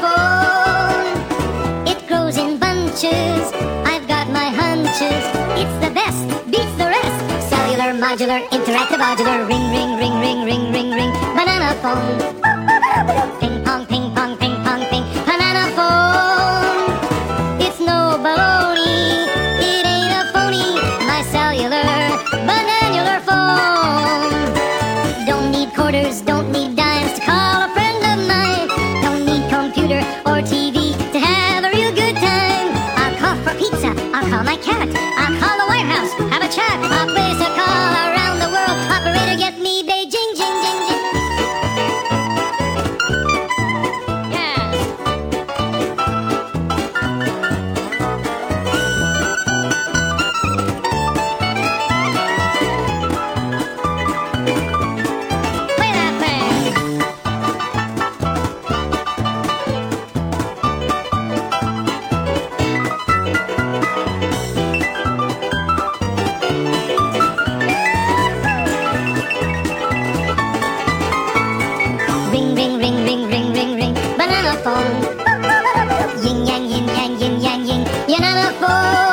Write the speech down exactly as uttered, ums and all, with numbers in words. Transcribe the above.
phone. It grows in bunches, I've got my hunches. It's the best, beats the rest. Cellular, modular, interactive, modular. Ring, ring, ring, ring, ring, ring, ring. Banana phone. Ping pong, ping pong, ping pong, ping. Banana phone. It's no baloney, it ain't a phony. My cellular, bananular phone. Don't need quarters, don't need dimes to call a friend of mine. Don't need computer or T V to have a real good time. I'll call for pizza, I'll call my cat, I'll call the White House, have a chat. I'll place a call around the world. Operator, get me Beijing, jing, jing, jing. Yeah. Play that thing. Ring, ring, ring, ring, ring, ring, ring. Banana phone. Yin yang, yin yang, yin yang, yin. Banana phone.